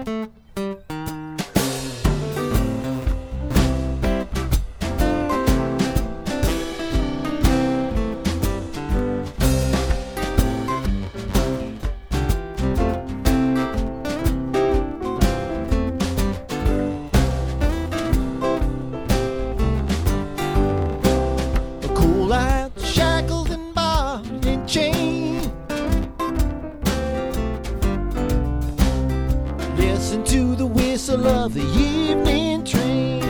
Listen to the whistle of the evening train.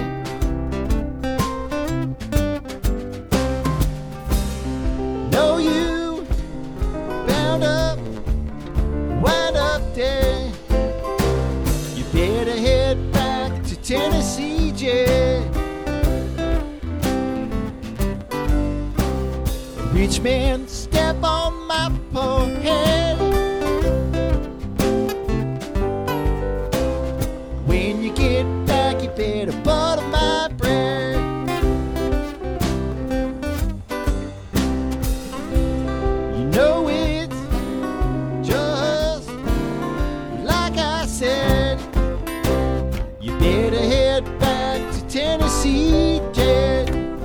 Know you bound up, wind up there. You better head back to Tennessee, Jet. Rich man, step on my poor head. When you get back, you better butter my bread. You know it's just like I said. You better head back to Tennessee, Jet.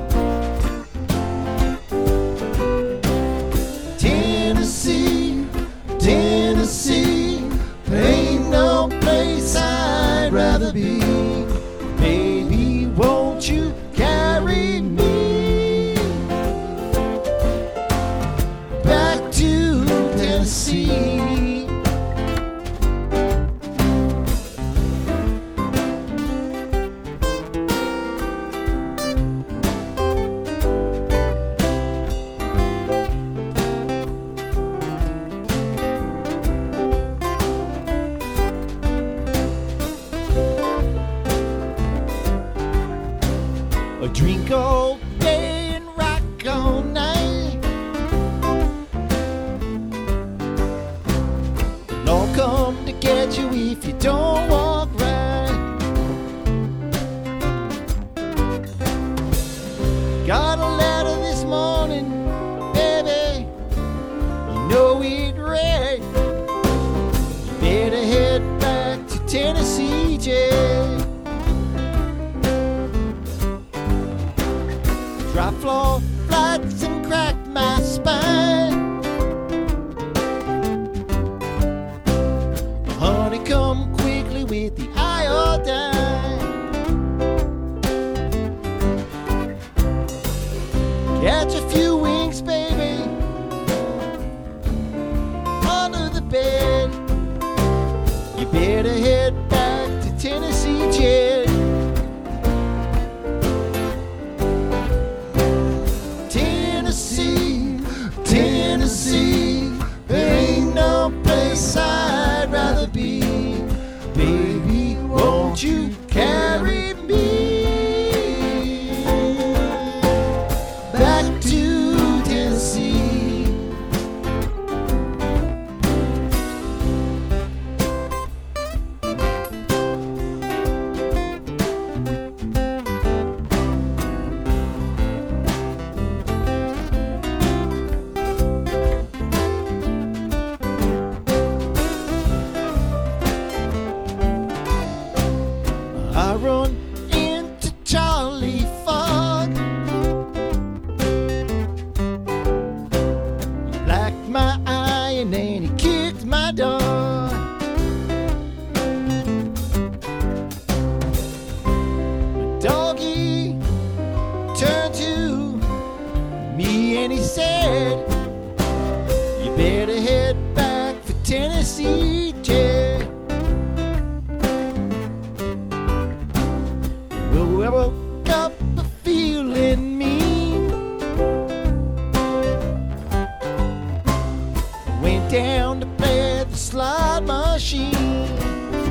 Tennessee, Tennessee, ain't no place I'd rather be. Baby, won't you carry me back to Tennessee? A drink all day and rock all night. Law come to get you if you don't walk right. Got a letter this morning, baby. You know it read. You better head back to Tennessee, Jet. Drop floor flats and cracked my spine. Honey, come quickly with the iodine. Catch a few winks, baby, under the bed. You better head back to Tennessee, Jet. Tennessee, there ain't no place I'd rather be. Baby, won't you carry me back to Tennessee? I run into Charlie Fogg. He blacked my eye and then he kicked my door. The doggy turned to me and he said, you better head back for Tennessee, Jet. I woke up a feeling mean. Went down to play the slot machine.